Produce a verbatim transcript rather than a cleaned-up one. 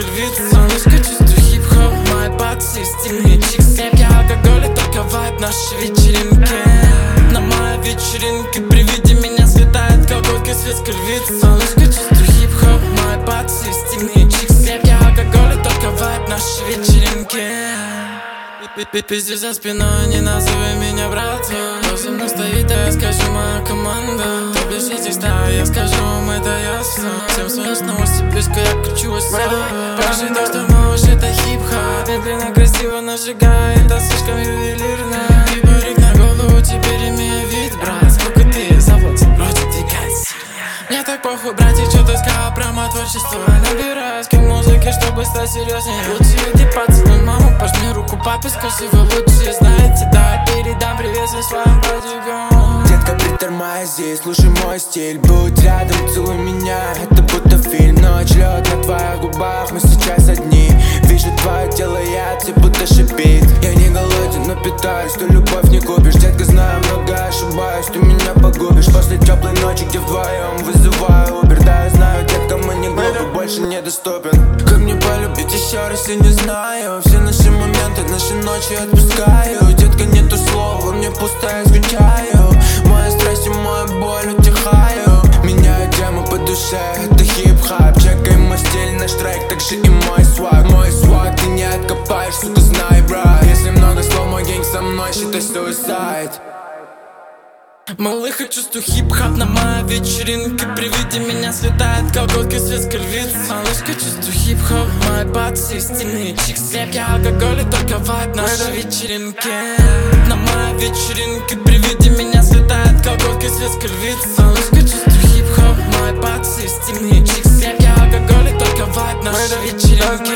львица. Солнышко, чувствую хип-хоп, мои пацы, стильные чиксы. Крепкий алкоголь и только вайб нашей вечеринки. На моей вечеринке при виде меня слетает колготка светской львицы. Солнышко, чувствую хип-хоп, мои пацы, стильные чиксы. Крепкий алкоголь и только вайб нашей вечеринки. Пиздишь за спиной, не называй меня братом. Кто за мной стоит, а я скажу, моя команда. Кто бежит здесь, да, я скажу вам, это ясно. Всем своим снова степишка, я кручу вас. Покажи то, что можешь, это хип-хоп. Медленно, красиво нажигай, это слишком ювелирно. Ты парик на голову, теперь имею вид, брат. Сколько ты заводит, вроде двигается. Мне так похуй, братик, что ты сказал про мое творчество. Набираюсь к музыке, чтобы стать серьезнее. Лучше иди поцелуй маму, пожми руку папе, скажи, вы лучшие знаете. Да, передам привет всем своим братикам. Детка, притормози, слушай мой стиль. Будь рядом, целуй меня, это будто фильм. Ночь, лед на твоих губах, мы сейчас одни. Вижу твое тело, я тебе будто шипит. Я не голоден, но питаюсь, ты любовь не купишь. Детка, знаю, много ошибаюсь, ты меня погубишь. После теплой ночи, где вдвоем вызываю Uber. Да, я знаю, детка, мы не глупы, больше недоступен. Как мне полюбить еще раз, я не знаю. Все наши моменты, наши ночи отпускаю. Детка, нету слов, во мне пусто, я скучаю. Моя страсть и моя боль утихаю. Меняю тему по душе, это хип-хоп. Чекай мой стиль, наш трек, так же и мой сваг. Мой сваг ты не откопаешь, сука, знай, брат. Если много слов, мой гэнг со мной, считай suicide. Малыха, чувствую хип-хоп на моей вечеринке. При виде меня слетает колготка светской львицы. Малышка, чувствую хип-хоп, мои пацы, стильные чиксы. Крепкий алкоголь и только вайб нашей вечеринки. На моей вечеринке при виде меня слетает колготка светской львицы. Малышка, чувствую хип-хоп, мои пацы, стильные чиксы. Крепкий алкоголь и только вайб нашей вечеринки.